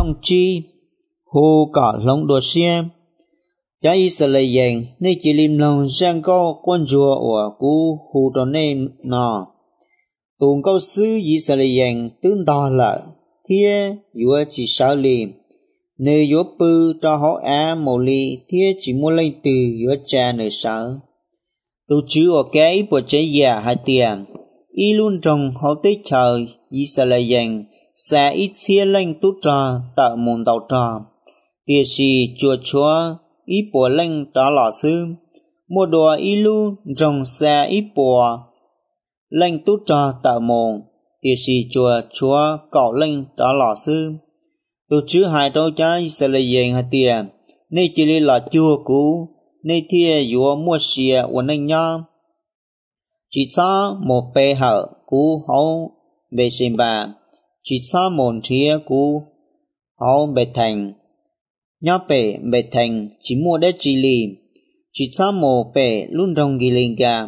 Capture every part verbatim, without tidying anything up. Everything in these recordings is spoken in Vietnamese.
trong chi hồ cả lòng đồ xem cha Israel nên chỉ lim lòng sang có quan chúa của cú hồ tròn nên nọ tụng câu sư Israel tương đo là thiên chúa chỉ sao liền nơi chúa bư cho họ á một ly thiên chỉ muốn lên từ chúa cha nơi sao tu chữ ở cái bộ chế giả hai tiền y luôn trong họ tới chờ Israel sẽ ít chia lên tu trà tạo môn đầu trà địa sĩ chùa chúa ý bộ lên trả lọ sư một đồ y luôn trong sẽ ít bộ lên tu trà tạo môn địa sĩ chùa chúa cạo lên trả lọ sư tu chữ hai trâu cha Israel hai tiền nên chỉ là chùa cũ nên thiên chúa mua xìa của nên nhau chỉ cho một bề hở cú hậu bề sinh bà chỉ cho một thía cú hậu bề thành nhớ bề bề thành chỉ mua để chỉ lì chỉ cho một bề luôn trong ghi linh cả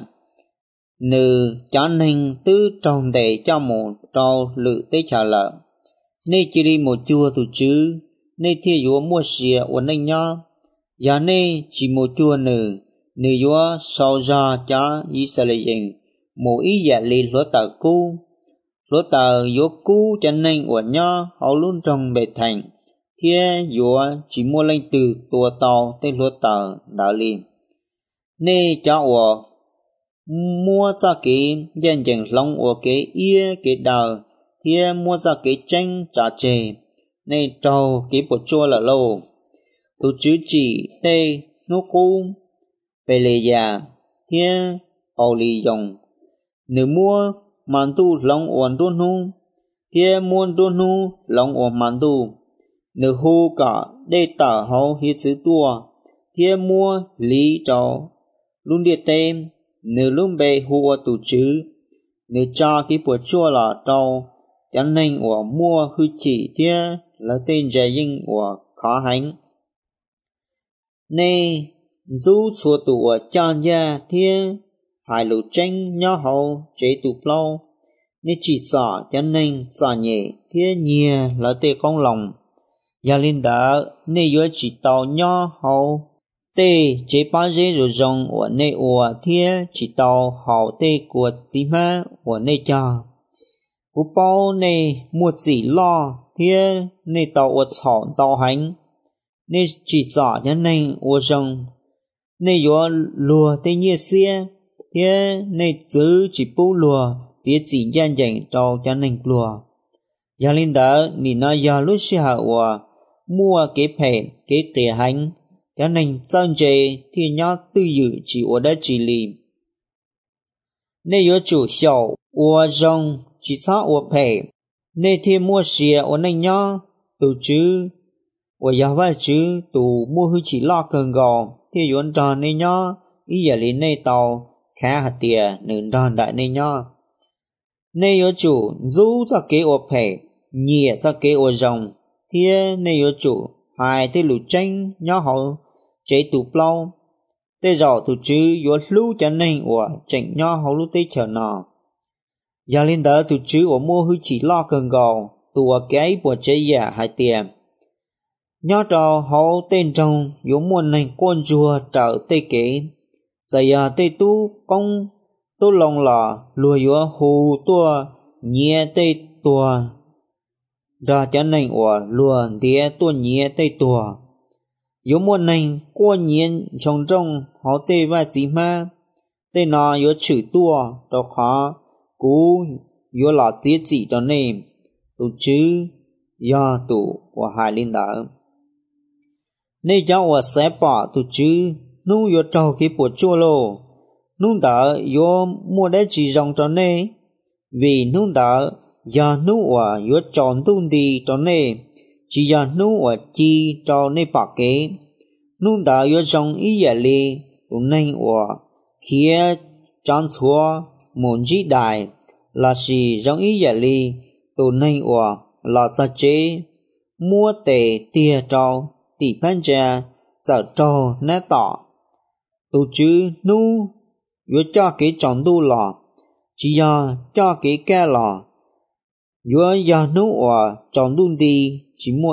nữ cho nên tư trong để cho một trâu lự tế trả lợ nên chỉ đi một chùa tu chữ nên thiên chúa mua xìa của nên nhau giờ này chỉ một chùa nữ nữ chúa sau ra cho Israel một ý giả lý lúa tờ cũ lúa tờ chúa cũ cho nên của nhau họ luôn trong bề thành thiên chúa chỉ mua lên từ tua tàu tới lúa tờ đạo liền nên cho của mua ra cái dân dân lòng của cái ia cái đời thiên mua ra cái tranh trả chê nên trâu cái bộ chua là lâu tu chữ chỉ tê nô cú bề lệ già thiên hậu lì dòng nếu mua màn tu lòng ổn đôn hung thiên muôn đôn hung lòng ổn màn tu nếu hô cả đê tả hậu hiết chữ tua thiên mua lý cháu luôn địa tên nếu luôn bề hô tu chữ nếu cha cái bộ chua là trâu cho nên của mua hư chỉ thiên là tên trẻ dinh của khó hành nê du chùa tụ ở chan gia thiên hai lũ tranh nhỏ hậu chế tụ lâu nê chỉ sợ cho nên sợ nhẹ thiên nhẹ là tê con lòng gia linh đã nê yếu chỉ tàu nhỏ hậu tê chế ba dê rồi rong ở nê ủa thiên chỉ tàu hậu tê của tí ma ở nê cha cú bao nê mua chỉ lo thiên nê tàu ở chọn tàu hành nê chỉ rõ cho nên ô rong nê yếu lùa tê nhẹ xia thế nê giữ chỉ bố lùa tiết chỉ gian dành trâu cho nên lùa gia linh đỡ nì nó gia lúc xưa hạ ua mua cái phèn cái tỉa hành cho nên dân chế thì nhó tư dự chỉ ua đã chỉ lì nê yếu chủ xấu ua rong chỉ sao ua phèn nê thiên mua xìa ua nên nhó từ chứ我要外知读莫会起拉更高，天原站内呀，一夜里内到看下点能站在内呀。内有主，如则给我陪，你则给我用，天内有主，还得路真要好，这读不牢，得绕读知有路在内我真要好路得chờ哪。要领导读知我莫会起拉更高，读我给我这也还点。nhớ trò hậu tên trong yếu muôn này con chùa trở tê kế giờ à tê tu công tu lòng là lùa yếu hù tua nhẹ tê tua ra cho nên ở lùa đĩa tua nhẹ tê tua yếu muôn này qua nhiên trong trong họ tê và gì mà tê nó yếu chữ tua cho khó cú yếu là tiết gì cho nên tu chứ do tu của hai linh đạo nên cháu ở sẽ bỏ tu chứ nung yếu trâu cái bộ chua lô nung đỡ yếu mua để chỉ rong cho nên vì nung đỡ giờ nung ở yếu chọn tung đi cho nên chỉ giờ nung ở chi cho nên bỏ kế nung đỡ yếu rong ý giả li tu nên ở kia chọn chúa muốn chỉ đại là gì rong ý giả li tu nên ở là za chế mua tệ tia trâu tỷ pan cha giờ trâu nát tỏ tu chứ nu yếu cho cái chọn tu lò chỉ do cho cái ca lò yếu do nu ở chọn tu đi chỉ một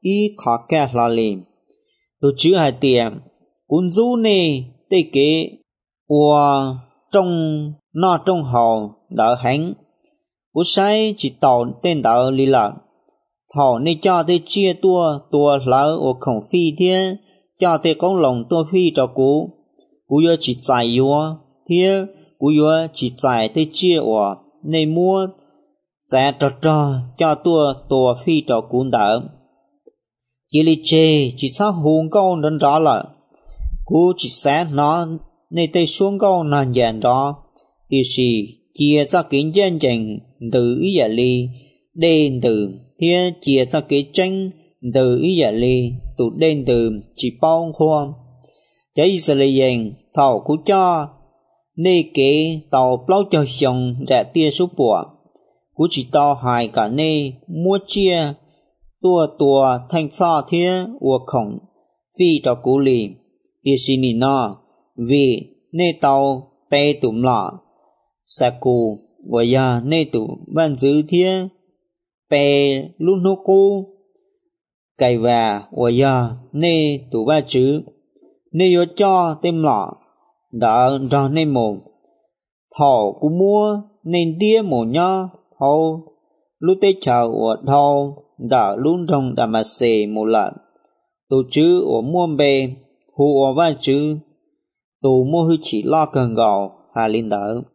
ý khó kẻ là lìm tu chứ hai tiệm cuốn du nê tê kế ua trong nó trong hồ đỡ hánh cú sai chỉ tàu tên đỡ lì lợn thọ nê cho tê chia tua tua lỡ ua khổng phi thiên cho tê công lòng tua phi cho cú cú yo chỉ giải yo thiên cú yo chỉ giải tê chia ua nê mua giải trò trò cho tua tua phi cho cú đỡ chỉ li chê chỉ sao hùng câu đơn rõ là cú chỉ sẽ nó nên tây xuống câu nàn dàn đó thì chỉ chia ra cái dân trình từ ý giả li đen từ thiên chia ra cái tranh từ ý giả li tụ đen từ chỉ bao khoa cái Israel thầu cú cho nên cái tàu bao cho chồng rẻ tia số bùa cú chỉ to hài cả nê mua chia tua tua thanh xa thiên ua khổng phi cho cú lì ý xin nì nọ vì nê tàu bê tụm lọ xa cú và ya nê tụ ban giữ thiên bê lúc nô cú cày và và ya nê tụ ba chữ nê yo cho tên lọ đã ra nê mồm thỏ cú mua nên tia mồ nho hầu lúc tê chào ở thầu đã luôn trong đà mà xề một lần tổ chứ ở muôn bề hù ở ba chữ tổ mua hư chỉ lo cần gạo hà linh đỡ